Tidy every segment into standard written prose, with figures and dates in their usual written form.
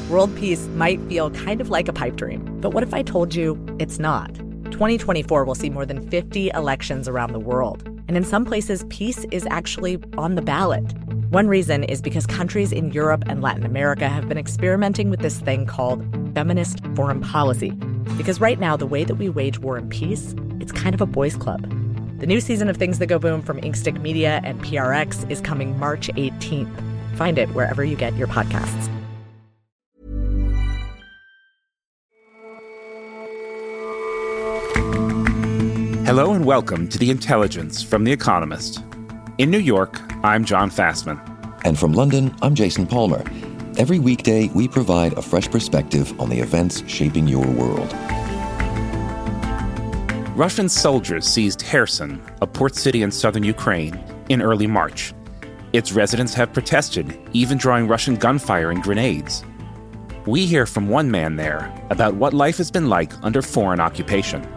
World peace might feel kind of like a pipe dream, but what if I told you it's not? 2024 will see more than 50 elections around the world, and in some places, peace is actually on the ballot. One reason is because countries in Europe and Latin America have been experimenting with this thing called feminist foreign policy. Because right now, the way that we wage war and peace, it's kind of a boys' club. The new season of Things That Go Boom from Inkstick Media and PRX is coming March 18th. Find it wherever you get your podcasts. Hello and welcome to The Intelligence from The Economist. In New York, I'm John Fassman. And from London, I'm Jason Palmer. Every weekday, we provide a fresh perspective on the events shaping your world. Russian soldiers seized Kherson, a port city in southern Ukraine, in early March. Its residents have protested, even drawing Russian gunfire and grenades. We hear from one man there about what life has been like under foreign occupation.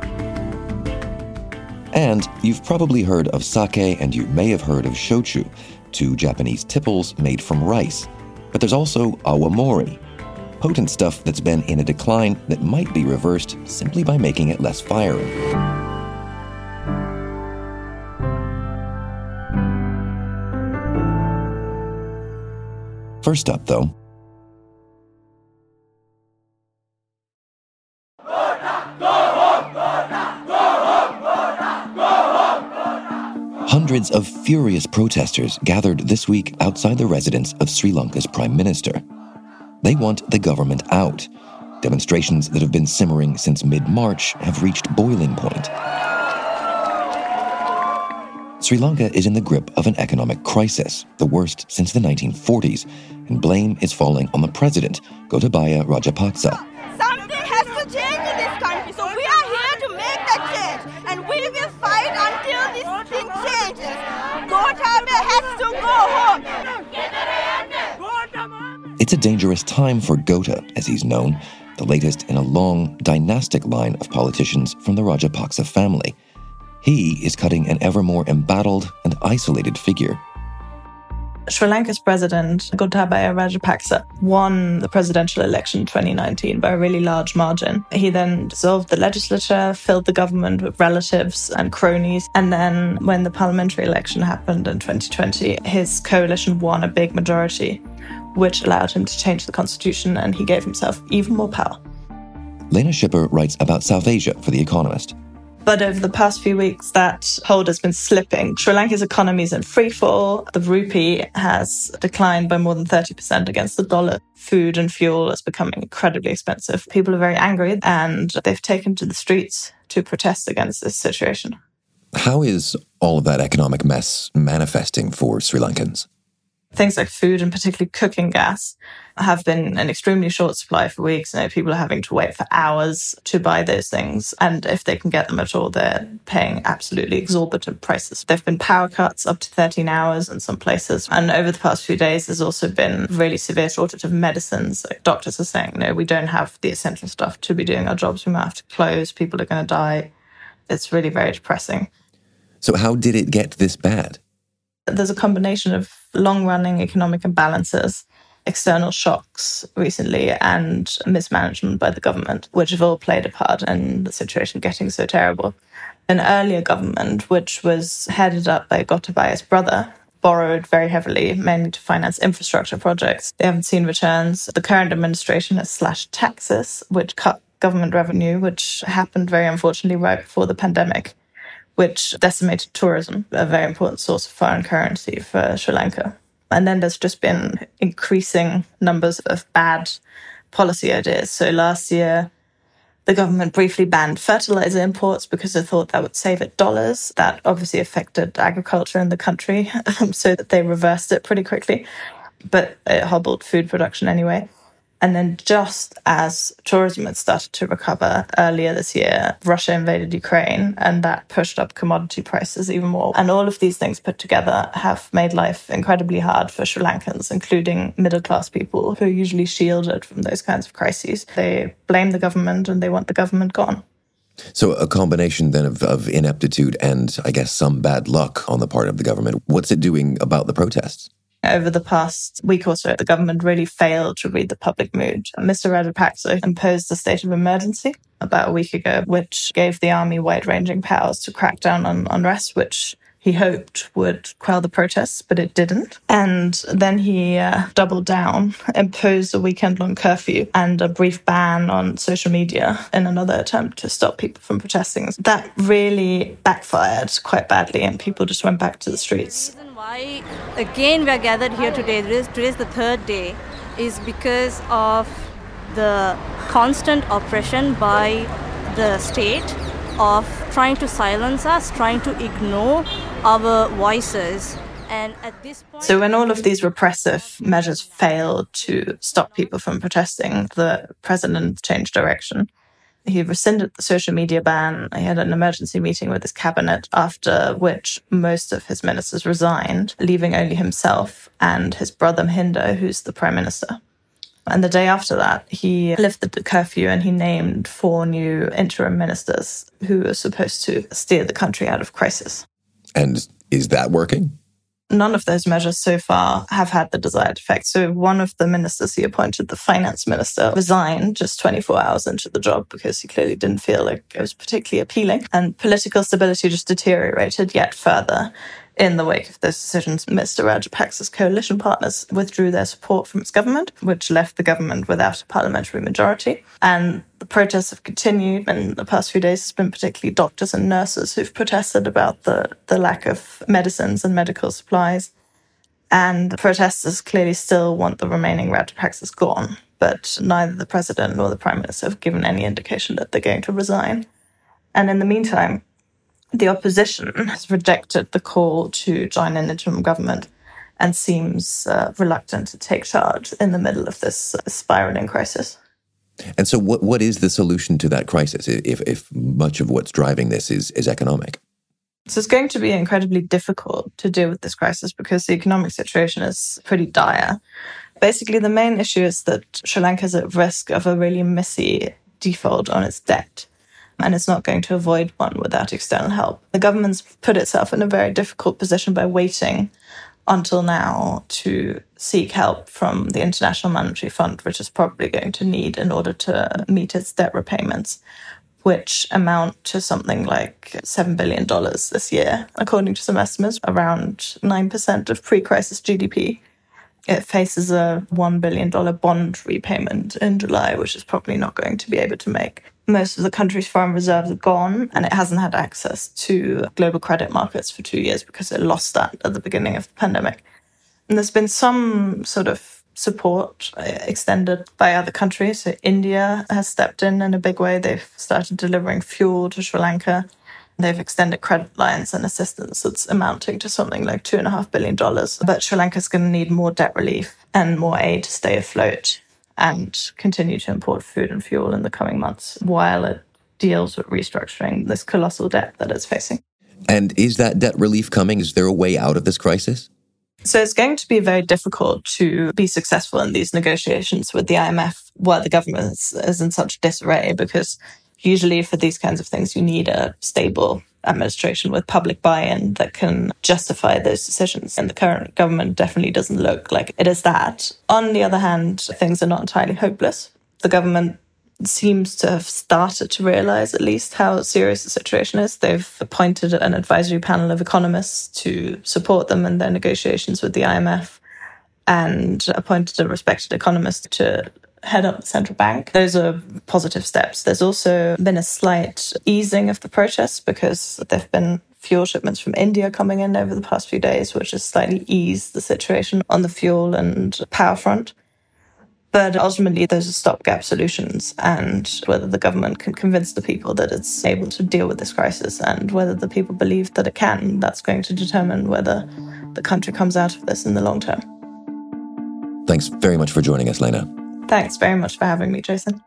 And you've probably heard of sake and you may have heard of shochu, two Japanese tipples made from rice. But there's also awamori, potent stuff that's been in a decline that might be reversed simply by making it less fiery. First up, though, hundreds of furious protesters gathered this week outside the residence of Sri Lanka's Prime Minister. They want the government out. Demonstrations that have been simmering since mid-March have reached boiling point. Sri Lanka is in the grip of an economic crisis, the worst since the 1940s, and blame is falling on the president, Gotabaya Rajapaksa. Something has to change in this country, so we are here to make that change, and we will fight until this thing changes. Gotabaya has to go home. It's a dangerous time for Gota, as he's known, the latest in a long, dynastic line of politicians from the Rajapaksa family. He is cutting an ever more embattled and isolated figure. Sri Lanka's president, Gotabaya Rajapaksa, won the presidential election in 2019 by a really large margin. He then dissolved the legislature, filled the government with relatives and cronies, and then when the parliamentary election happened in 2020, his coalition won a big majority, which allowed him to change the constitution, and he gave himself even more power. Lena Schipper writes about South Asia for The Economist. But over the past few weeks, that hold has been slipping. Sri Lanka's economy is in freefall. The rupee has declined by more than 30% against the dollar. Food and fuel is becoming incredibly expensive. People are very angry, and they've taken to the streets to protest against this situation. How is all of that economic mess manifesting for Sri Lankans? Things like food and particularly cooking gas have been in extremely short supply for weeks. People are having to wait for hours to buy those things. And if they can get them at all, they're paying absolutely exorbitant prices. There have been power cuts up to 13 hours in some places. And over the past few days, there's also been really severe shortage of medicines. Like doctors are saying, no, we don't have the essential stuff to be doing our jobs. We might have to close. People are going to die. It's really very depressing. So how did it get this bad? There's a combination of long-running economic imbalances, external shocks recently, and mismanagement by the government, which have all played a part in the situation getting so terrible. An earlier government, which was headed up by Gotabaya's brother, borrowed very heavily, mainly to finance infrastructure projects. They haven't seen returns. The current administration has slashed taxes, which cut government revenue, which happened very unfortunately right before the pandemic, which decimated tourism, a very important source of foreign currency for Sri Lanka. And then there's just been increasing numbers of bad policy ideas. So last year, the government briefly banned fertilizer imports because they thought that would save it dollars. That obviously affected agriculture in the country, so that they reversed it pretty quickly. But it hobbled food production anyway. And then just as tourism had started to recover earlier this year, Russia invaded Ukraine, and that pushed up commodity prices even more. And all of these things put together have made life incredibly hard for Sri Lankans, including middle-class people who are usually shielded from those kinds of crises. They blame the government and they want the government gone. So a combination then of ineptitude and, I guess, some bad luck on the part of the government. What's it doing about the protests? Over the past week or so, the government really failed to read the public mood. Mr. Rajapaksa imposed a state of emergency about a week ago, which gave the army wide-ranging powers to crack down on unrest, which he hoped would quell the protests, but it didn't. And then he doubled down, imposed a weekend-long curfew and a brief ban on social media in another attempt to stop people from protesting. That really backfired quite badly, and people just went back to the streets. The reason why, again, we are gathered here today, today's the third day, is because of the constant oppression by the state of trying to silence us, trying to ignore our voices. And at this point... So when all of these repressive measures failed to stop people from protesting, the president changed direction. He rescinded the social media ban. He had an emergency meeting with his cabinet, after which most of his ministers resigned, leaving only himself and his brother Mahinda, who's the prime minister. And the day after that, he lifted the curfew and he named 4 new interim ministers who are supposed to steer the country out of crisis. And is that working? None of those measures so far have had the desired effect. So one of the ministers he appointed, the finance minister, resigned just 24 hours into the job because he clearly didn't feel like it was particularly appealing. And political stability just deteriorated yet further. In the wake of those decisions, Mr. Rajapaksa's coalition partners withdrew their support from his government, which left the government without a parliamentary majority. And the protests have continued. In the past few days, it's been particularly doctors and nurses who've protested about the lack of medicines and medical supplies. And protesters clearly still want the remaining Rajapaksas gone. But neither the president nor the prime minister have given any indication that they're going to resign. And in the meantime, the opposition has rejected the call to join an interim government and seems reluctant to take charge in the middle of this spiraling crisis. And so what is the solution to that crisis if much of what's driving this is economic? So it's going to be incredibly difficult to deal with this crisis because the economic situation is pretty dire. Basically, the main issue is that Sri Lanka is at risk of a really messy default on its debt. And it's not going to avoid one without external help. The government's put itself in a very difficult position by waiting until now to seek help from the International Monetary Fund, which is probably going to need in order to meet its debt repayments, which amount to something like $7 billion this year, according to some estimates, around 9% of pre-crisis GDP. It faces a $1 billion bond repayment in July, which is probably not going to be able to make. Most of the country's foreign reserves are gone, and it hasn't had access to global credit markets for 2 years because it lost that at the beginning of the pandemic. And there's been some sort of support extended by other countries. So India has stepped in a big way. They've started delivering fuel to Sri Lanka. They've extended credit lines and assistance that's amounting to something like $2.5 billion. But Sri Lanka's going to need more debt relief and more aid to stay afloat and continue to import food and fuel in the coming months while it deals with restructuring this colossal debt that it's facing. And is that debt relief coming? Is there a way out of this crisis? So it's going to be very difficult to be successful in these negotiations with the IMF while the government is in such disarray, because usually for these kinds of things, you need a stable administration with public buy-in that can justify those decisions. And the current government definitely doesn't look like it is that. On the other hand, things are not entirely hopeless. The government seems to have started to realize at least how serious the situation is. They've appointed an advisory panel of economists to support them in their negotiations with the IMF and appointed a respected economist to head up the central bank. Those are positive steps. There's also been a slight easing of the protests because there have been fuel shipments from India coming in over the past few days, which has slightly eased the situation on the fuel and power front. But ultimately, those are stopgap solutions, and whether the government can convince the people that it's able to deal with this crisis and whether the people believe that it can, that's going to determine whether the country comes out of this in the long term. Thanks very much for joining us, Lena. Thanks very much for having me, Jason.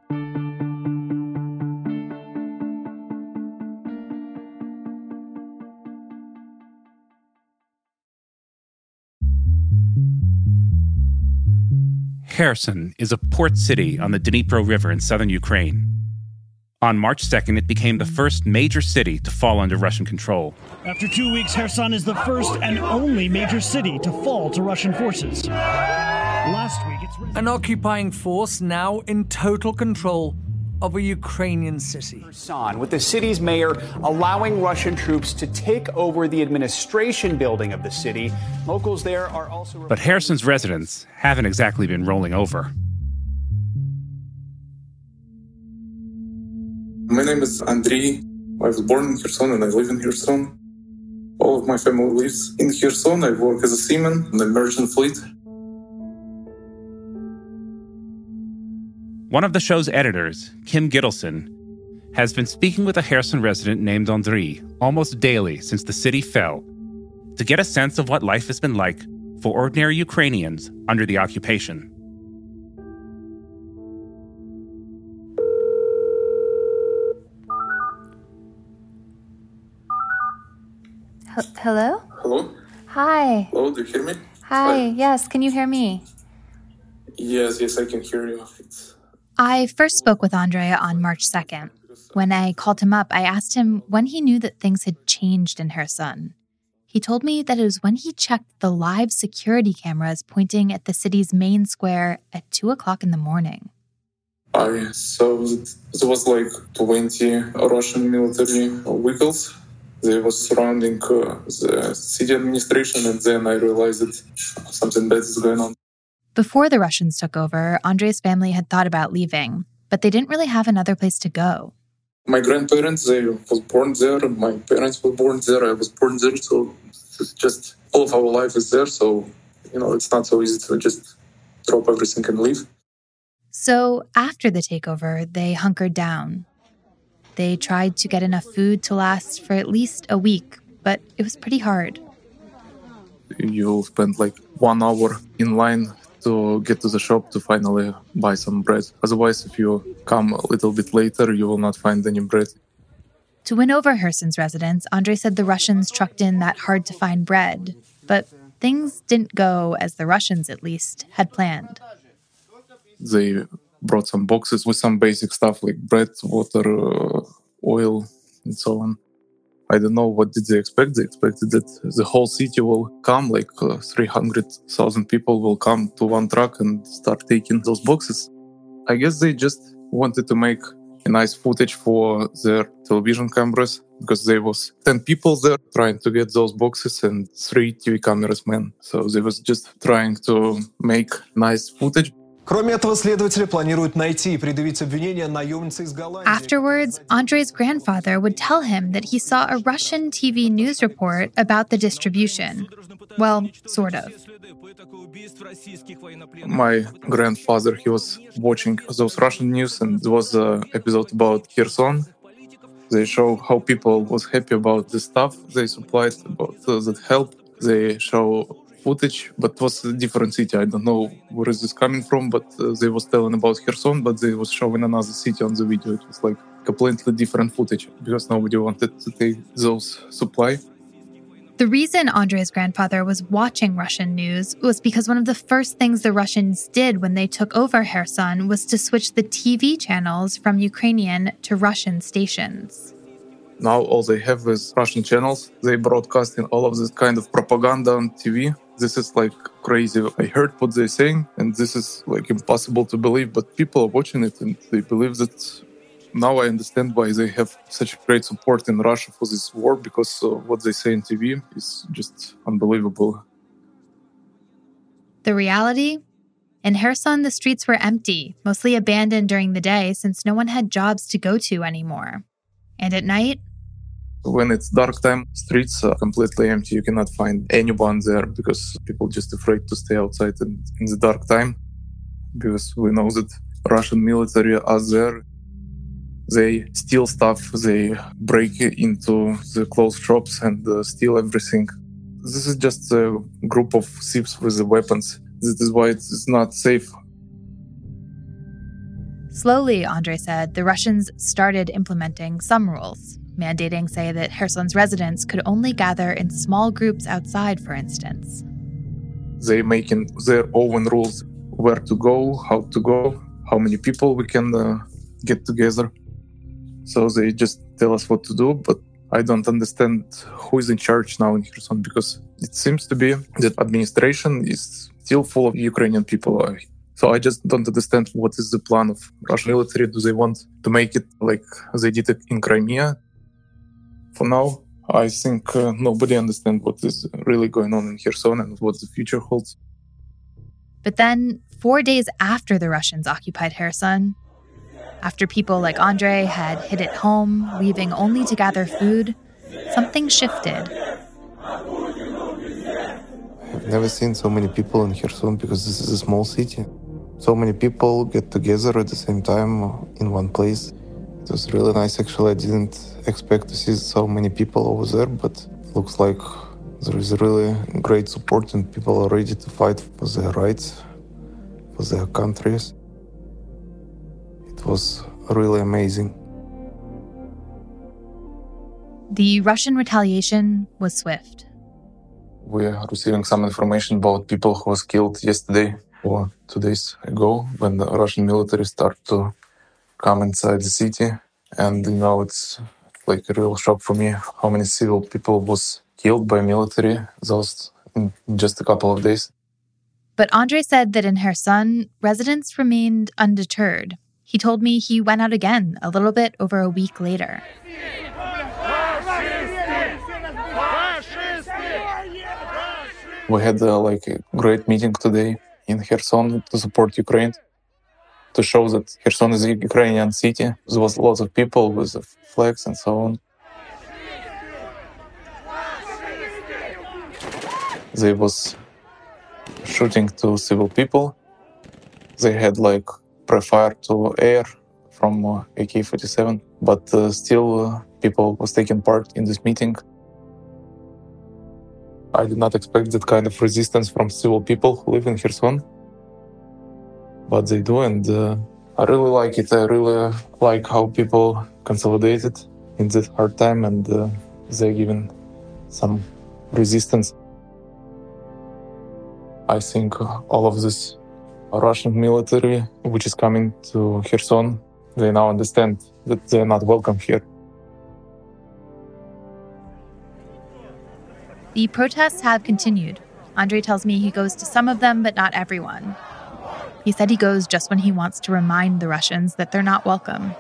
Kherson is a port city on the Dnipro River in southern Ukraine. On March 2nd, it became the first major city to fall under Russian control. After 2 weeks, Kherson is the first and only major city to fall to Russian forces. Last week, an occupying force now in total control of a Ukrainian city. Kherson, with the city's mayor allowing Russian troops to take over the administration building of the city. Locals there are also... But Kherson's residents haven't exactly been rolling over. My name is Andriy. I was born in Kherson and I live in Kherson. All of my family lives in Kherson. I work as a seaman in the merchant fleet. One of the show's editors, Kim Gittleson, has been speaking with a Kherson resident named Andriy almost daily since the city fell to get a sense of what life has been like for ordinary Ukrainians under the occupation. Hello? Hello? Hi. Hello, do you hear me? Hi. Yes, can you hear me? Yes, I can hear you. I first spoke with Andrei on March 2nd. When I called him up, I asked him when he knew that things had changed in Kherson. He told me that it was when he checked the live security cameras pointing at the city's main square at 2 o'clock in the morning. I saw that there was like 20 Russian military vehicles. They were surrounding the city administration, and then I realized that something bad is going on. Before the Russians took over, Andrei's family had thought about leaving, but they didn't really have another place to go. My grandparents, they were born there. My parents were born there. I was born there. So it's just all of our life is there. So, it's not so easy to just drop everything and leave. So after the takeover, they hunkered down. They tried to get enough food to last for at least a week, but it was pretty hard. You'll spend like 1 hour in line to get to the shop to finally buy some bread. Otherwise, if you come a little bit later, you will not find any bread. To win over Kherson's residents, Andrei said the Russians trucked in that hard-to-find bread. But things didn't go, as the Russians at least, had planned. They brought some boxes with some basic stuff like bread, water, oil, and so on. I don't know what did they expect. They expected that the whole city will come, like 300,000 people will come to one truck and start taking those boxes. I guess they just wanted to make a nice footage for their television cameras, because there was 10 people there trying to get those boxes and 3 TV cameramen. So they was just trying to make nice footage. Afterwards, Andrei's grandfather would tell him that he saw a Russian TV news report about the distribution. Well, sort of. My grandfather, he was watching those Russian news, and there was an episode about Kherson. They show how people was happy about the stuff they supplied, about that help. They show footage, but it was a different city. I don't know where is this coming from, but they was telling about Kherson, but they was showing another city on the video. It was like completely different footage because nobody wanted to take those supply. The reason Andrei's grandfather was watching Russian news was because one of the first things the Russians did when they took over Kherson was to switch the TV channels from Ukrainian to Russian stations. Now all they have is Russian channels. They broadcasting all of this kind of propaganda on TV. This is like crazy. I heard what they're saying, and this is like impossible to believe, but people are watching it and they believe that. Now I understand why they have such great support in Russia for this war, because what they say on TV is just unbelievable. The reality? In Kherson, the streets were empty, mostly abandoned during the day since no one had jobs to go to anymore. And at night? When it's dark time, streets are completely empty. You cannot find anyone there because people are just afraid to stay outside in the dark time, because we know that Russian military are there. They steal stuff, they break into the clothes shops and steal everything. This is just a group of thieves with the weapons. This is why it's not safe. Slowly, Andrei said, the Russians started implementing some rules, mandating, say, that Kherson's residents could only gather in small groups outside, for instance. They making their own rules, where to go, how many people we can get together. So they just tell us what to do, but I don't understand who is in charge now in Kherson, because it seems to be that administration is still full of Ukrainian people. So I just don't understand what is the plan of Russian military. Do they want to make it like they did it in Crimea? For now, I think nobody understands what is really going on in Kherson and what the future holds. But then, 4 days after the Russians occupied Kherson, after people like Andrei had hid at home, leaving only to gather food, something shifted. I've never seen so many people in Kherson because this is a small city. So many people get together at the same time in one place. It was really nice, actually. I didn't expect to see so many people over there, but it looks like there is really great support and people are ready to fight for their rights, for their countries. It was really amazing. The Russian retaliation was swift. We are receiving some information about people who was killed yesterday or 2 days ago when the Russian military started to come inside the city. And, it's like a real shock for me how many civil people was killed by military those in just a couple of days. But Andrei said that in Kherson, residents remained undeterred. He told me he went out again a little bit over a week later. We had a great meeting today in Kherson to support Ukraine, to show that Kherson is a Ukrainian city. There was lots of people with flags and so on. They was shooting to civil people. They had pre-fire to air from AK-47, but still people was taking part in this meeting. I did not expect that kind of resistance from civil people who live in Kherson, but they do, and I really like it. I really like how people consolidated in this hard time, and they're giving some resistance. I think all of this Russian military, which is coming to Kherson, they now understand that they're not welcome here. The protests have continued. Andrei tells me he goes to some of them, but not everyone. He said he goes just when he wants to remind the Russians that they're not welcome.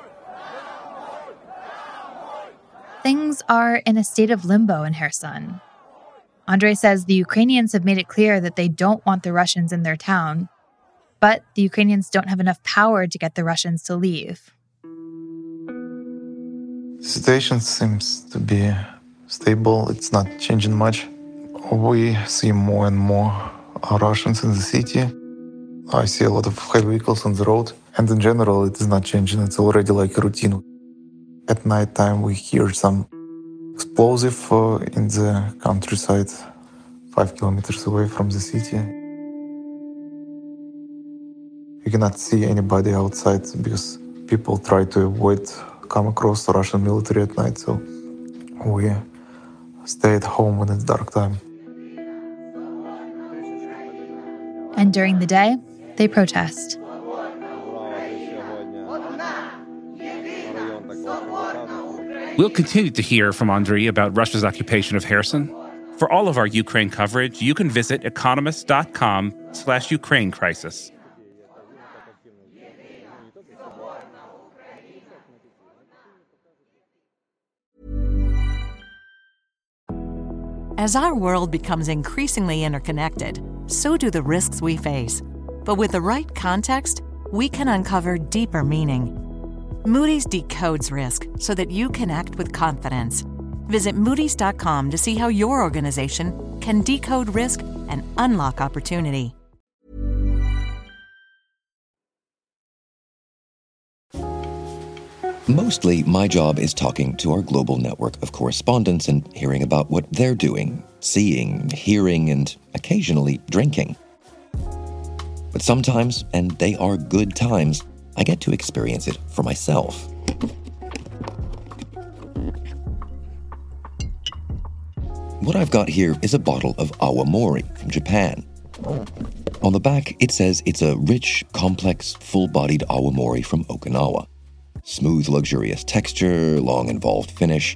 Things are in a state of limbo in Kherson. Andrei says the Ukrainians have made it clear that they don't want the Russians in their town, but the Ukrainians don't have enough power to get the Russians to leave. The situation seems to be stable. It's not changing much. We see more and more Russians in the city. I see a lot of heavy vehicles on the road. And in general, it is not changing. It's already like a routine. At night time, we hear some explosive in the countryside, 5 kilometers away from the city. You cannot see anybody outside because people try to avoid come across the Russian military at night. So we stay at home when it's dark time. And during the day, they protest. We'll continue to hear from Andrei about Russia's occupation of Kherson. For all of our Ukraine coverage, you can visit economist.com/Ukraine crisis. As our world becomes increasingly interconnected, so do the risks we face. But with the right context, we can uncover deeper meaning. Moody's decodes risk so that you can act with confidence. Visit Moody's.com to see how your organization can decode risk and unlock opportunity. Mostly, my job is talking to our global network of correspondents and hearing about what they're doing, seeing, hearing, and occasionally drinking. But sometimes, and they are good times, I get to experience it for myself. What I've got here is a bottle of Awamori from Japan. On the back, it says it's a rich, complex, full-bodied Awamori from Okinawa. Smooth, luxurious texture, long, involved finish,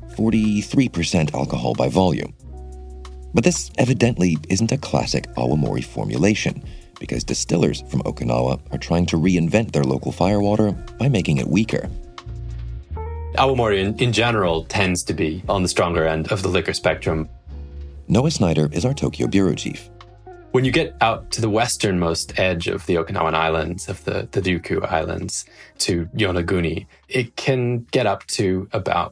43% alcohol by volume. But this evidently isn't a classic Awamori formulation, because distillers from Okinawa are trying to reinvent their local firewater by making it weaker. Awamori in general tends to be on the stronger end of the liquor spectrum. Noah Snyder is our Tokyo bureau chief. When you get out to the westernmost edge of the Okinawan Islands, of the Ryukyu Islands, to Yonaguni, it can get up to about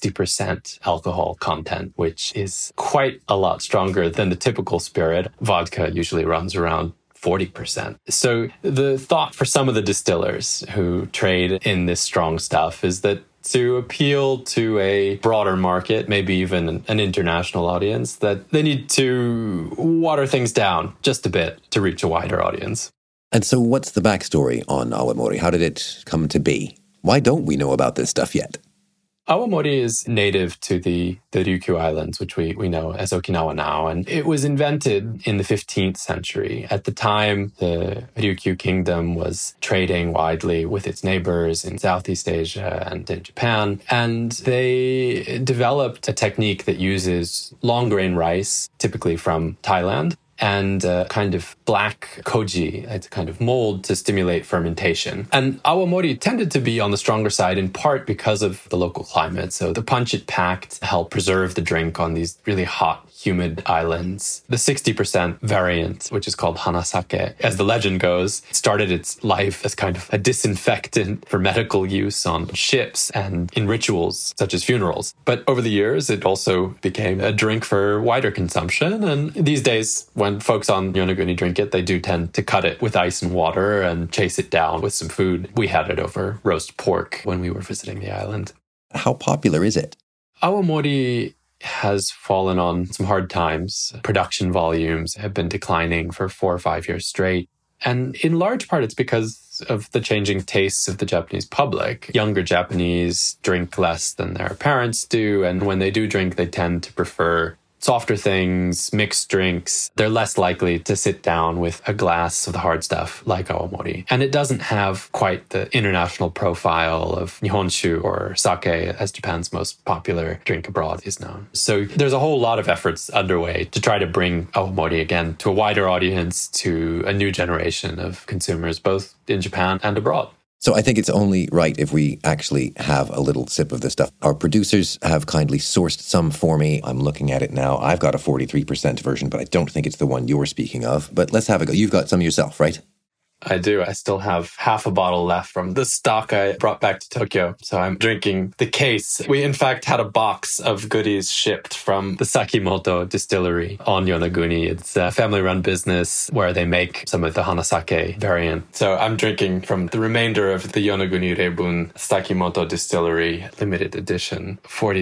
60% alcohol content, which is quite a lot stronger than the typical spirit. Vodka usually runs around 40%. So the thought for some of the distillers who trade in this strong stuff is that to appeal to a broader market, maybe even an international audience, that they need to water things down just a bit to reach a wider audience. And so what's the backstory on Awamori? How did it come to be? Why don't we know about this stuff yet? Awamori is native to the Ryukyu Islands, which we know as Okinawa now, and it was invented in the 15th century. At the time, the Ryukyu Kingdom was trading widely with its neighbors in Southeast Asia and in Japan, and they developed a technique that uses long-grain rice, typically from Thailand, and a kind of black koji, it's a kind of mold to stimulate fermentation. And Awamori tended to be on the stronger side in part because of the local climate. So the punch it packed helped preserve the drink on these really hot, humid islands. The 60% variant, which is called hanasake, as the legend goes, started its life as kind of a disinfectant for medical use on ships and in rituals such as funerals. But over the years, it also became a drink for wider consumption. And these days, when folks on Yonaguni drink it, they do tend to cut it with ice and water and chase it down with some food. We had it over roast pork when we were visiting the island. How popular is it? Awamori has fallen on some hard times. Production volumes have been declining for 4 or 5 years straight. And in large part, it's because of the changing tastes of the Japanese public. Younger Japanese drink less than their parents do. And when they do drink, they tend to prefer softer things, mixed drinks. They're less likely to sit down with a glass of the hard stuff like Awamori. And it doesn't have quite the international profile of Nihonshu or sake, as Japan's most popular drink abroad is known. So there's a whole lot of efforts underway to try to bring Awamori again to a wider audience, to a new generation of consumers, both in Japan and abroad. So I think it's only right if we actually have a little sip of this stuff. Our producers have kindly sourced some for me. I'm looking at it now. I've got a 43% version, but I don't think it's the one you're speaking of. But let's have a go. You've got some yourself, right? I do. I still have half a bottle left from the stock I brought back to Tokyo. So I'm drinking the case. We, in fact, had a box of goodies shipped from the Sakimoto distillery on Yonaguni. It's a family-run business where they make some of the hanasake variant. So I'm drinking from the remainder of the Yonaguni Reibun Sakimoto distillery limited edition,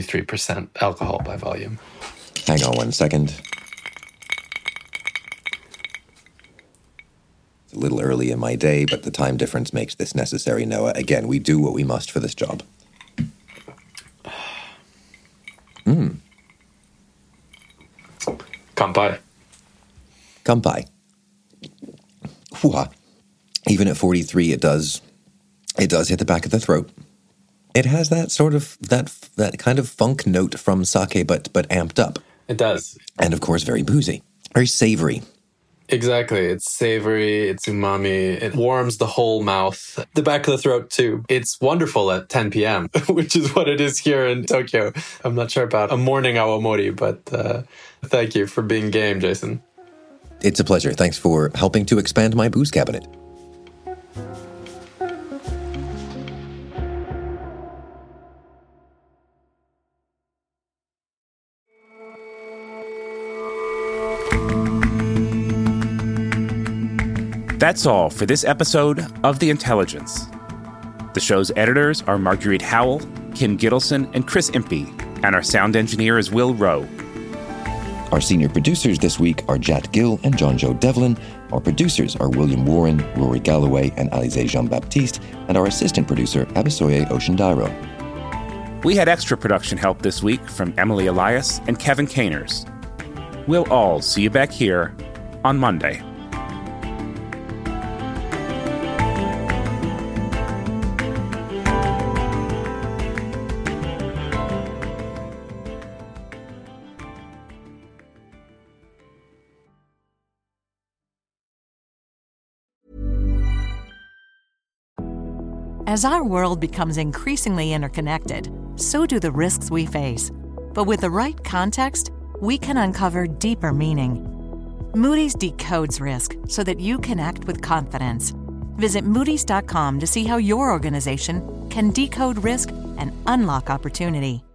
43% alcohol by volume. Hang on 1 second. A little early in my day, but the time difference makes this necessary, Noah. Again, we do what we must for this job. Kanpai. Kanpai. Even at 43, it does hit the back of the throat. It has that sort of, that kind of funk note from sake, but amped up. It does. And of course, very boozy. Very savory. Exactly. It's savory, it's umami, it warms the whole mouth, the back of the throat too. It's wonderful at 10 p.m., which is what it is here in Tokyo. I'm not sure about a morning Awamori, but thank you for being game, Jason. It's a pleasure. Thanks for helping to expand my booze cabinet. That's all for this episode of The Intelligence. The show's editors are Marguerite Howell, Kim Gittleson, and Chris Impey, and our sound engineer is Will Rowe. Our senior producers this week are Jat Gill and John Joe Devlin. Our producers are William Warren, Rory Galloway, and Alizé Jean-Baptiste, and our assistant producer, Abisoye Oshindairo. We had extra production help this week from Emily Elias and Kevin Caners. We'll all see you back here on Monday. As our world becomes increasingly interconnected, so do the risks we face. But with the right context, we can uncover deeper meaning. Moody's decodes risk so that you can act with confidence. Visit Moody's.com to see how your organization can decode risk and unlock opportunity.